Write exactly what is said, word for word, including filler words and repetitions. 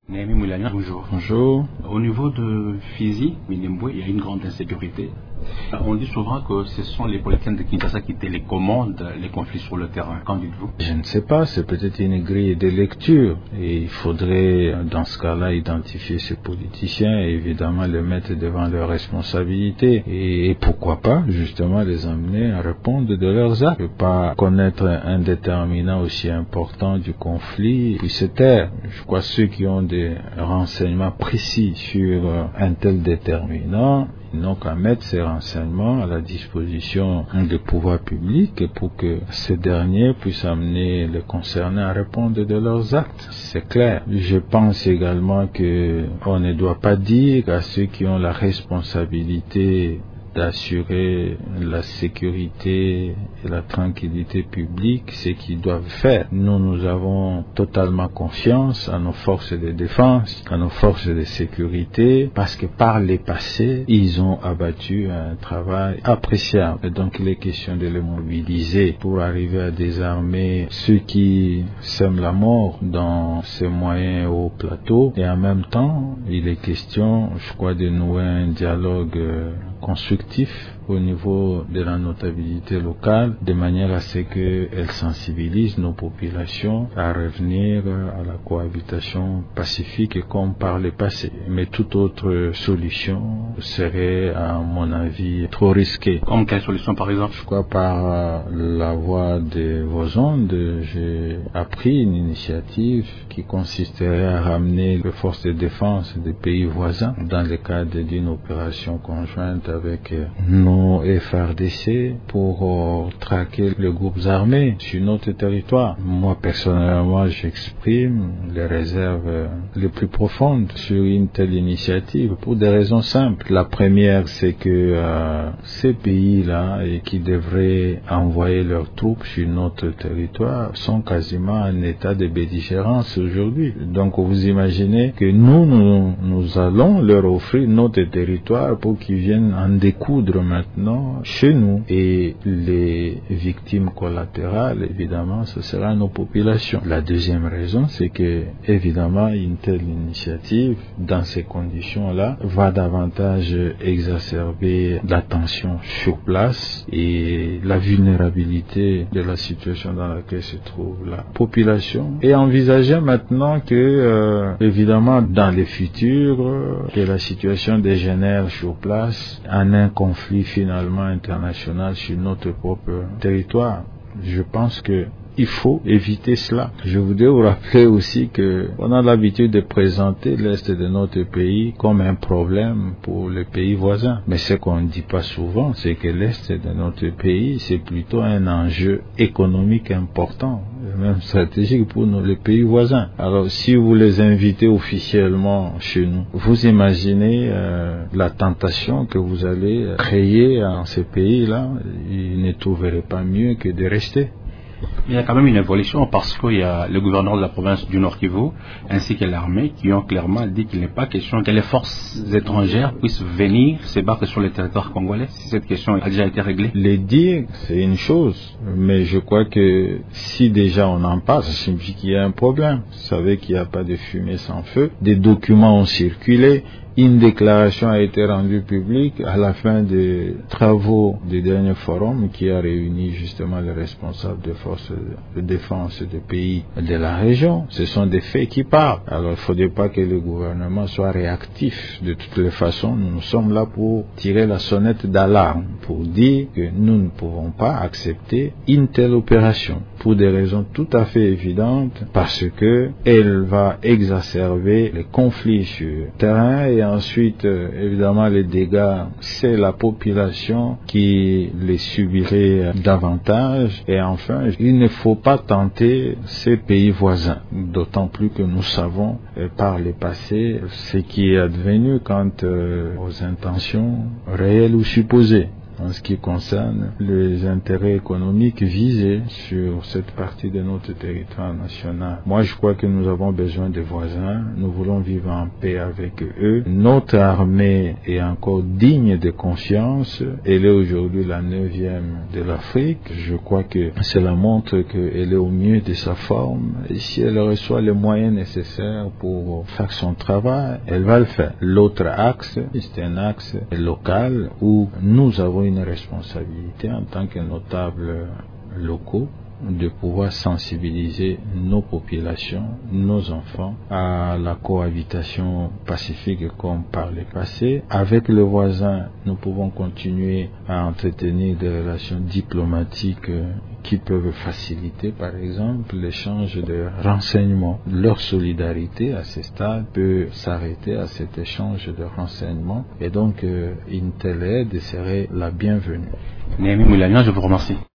Némi Moulania, bonjour. Bonjour. Au niveau de Fizi, Minembwe, il y a une grande insécurité. On dit souvent que ce sont les politiciens de Kinshasa qui télécommandent les conflits sur le terrain. Qu'en dites-vous? Je ne sais pas, c'est peut-être une grille de lecture. Et il faudrait, dans ce cas-là, identifier ces politiciens et évidemment les mettre devant leurs responsabilités. Et, et pourquoi pas, justement, les amener à répondre de leurs actes. Ne pas connaître un déterminant aussi important du conflit, puis se taire. Je crois que ceux qui ont des renseignements précis sur un tel déterminant, ils n'ont qu'à mettre ces renseignements à la disposition des pouvoirs publics pour que ces derniers puissent amener les concernés à répondre de leurs actes. C'est clair. Je pense également que on ne doit pas dire à ceux qui ont la responsabilité d'assurer la sécurité et la tranquillité publique, ce qu'ils doivent faire. Nous, nous avons totalement confiance à nos forces de défense, à nos forces de sécurité, parce que par les passés, ils ont abattu un travail appréciable. Et donc, il est question de les mobiliser pour arriver à désarmer ceux qui sèment la mort dans ces moyens hauts plateaux. Et en même temps, il est question, je crois, de nouer un dialogue euh, constructif au niveau de la notabilité locale, de manière à ce qu'elle sensibilise nos populations à revenir à la cohabitation pacifique comme par le passé. Mais toute autre solution serait, à mon avis, trop risquée. Comme quelle solution, par exemple? Je crois par la voie de vos ondes, j'ai appris une initiative qui consisterait à ramener les forces de défense des pays voisins dans le cadre d'une opération conjointe avec nos F R D C pour euh, traquer les groupes armés sur notre territoire. Moi, personnellement, j'exprime les réserves euh, les plus profondes sur une telle initiative pour des raisons simples. La première, c'est que euh, ces pays-là et qui devraient envoyer leurs troupes sur notre territoire sont quasiment en état de belligérance aujourd'hui. Donc, vous imaginez que nous, nous, nous allons leur offrir notre territoire pour qu'ils viennent en découdre maintenant chez nous, et les victimes collatérales, évidemment, ce sera nos populations. La deuxième raison, c'est que, évidemment, une telle initiative, dans ces conditions-là, va davantage exacerber la tension sur place et la vulnérabilité de la situation dans laquelle se trouve la population. Et envisager maintenant que, euh, évidemment, dans le futur, euh, que la situation dégénère sur place en un conflit finalement international sur notre propre territoire. Je pense que il faut éviter cela. Je voudrais vous rappeler aussi que on a l'habitude de présenter l'Est de notre pays comme un problème pour les pays voisins. Mais ce qu'on ne dit pas souvent, c'est que l'Est de notre pays, c'est plutôt un enjeu économique important, et même stratégique pour nous, les pays voisins. Alors, si vous les invitez officiellement chez nous, vous imaginez euh, la tentation que vous allez créer en ces pays-là. Ils ne trouveraient pas mieux que de rester. Il y a quand même une évolution parce qu'il y a le gouverneur de la province du Nord Kivu ainsi que l'armée qui ont clairement dit qu'il n'est pas question que les forces étrangères puissent venir se battre sur le territoire congolais. Si cette question a déjà été réglée. Les dire, c'est une chose, mais je crois que si déjà on en parle, ça signifie qu'il y a un problème. Vous savez qu'il n'y a pas de fumée sans feu. Des documents ont circulé. Une déclaration a été rendue publique à la fin des travaux du dernier forum qui a réuni justement les responsables des forces de défense des pays de la région. Ce sont des faits qui parlent. Alors il ne faudrait pas que le gouvernement soit réactif. De toutes les façons, nous sommes là pour tirer la sonnette d'alarme, pour dire que nous ne pouvons pas accepter une telle opération pour des raisons tout à fait évidentes, parce que elle va exacerber les conflits sur le terrain. Et ensuite, euh, évidemment, les dégâts, c'est la population qui les subirait euh, davantage. Et enfin, il ne faut pas tenter ces pays voisins, d'autant plus que nous savons euh, par le passé ce qui est advenu quant euh, aux intentions réelles ou supposées. en ce qui concerne les intérêts économiques visés sur cette partie de notre territoire national. Moi, je crois que nous avons besoin des voisins. Nous voulons vivre en paix avec eux. Notre armée est encore digne de confiance. Elle est aujourd'hui la neuvième de l'Afrique. Je crois que cela montre qu'elle est au mieux de sa forme. Et si elle reçoit les moyens nécessaires pour faire son travail, elle va le faire. L'autre axe, c'est un axe local où nous avons une responsabilité en tant que notables locaux de pouvoir sensibiliser nos populations, nos enfants à la cohabitation pacifique comme par le passé. Avec les voisins, nous pouvons continuer à entretenir des relations diplomatiques qui peuvent faciliter, par exemple, l'échange de renseignements. Leur solidarité à ce stade peut s'arrêter à cet échange de renseignements et donc euh, une telle aide serait la bienvenue. Néhémie Moulagnan, je vous remercie.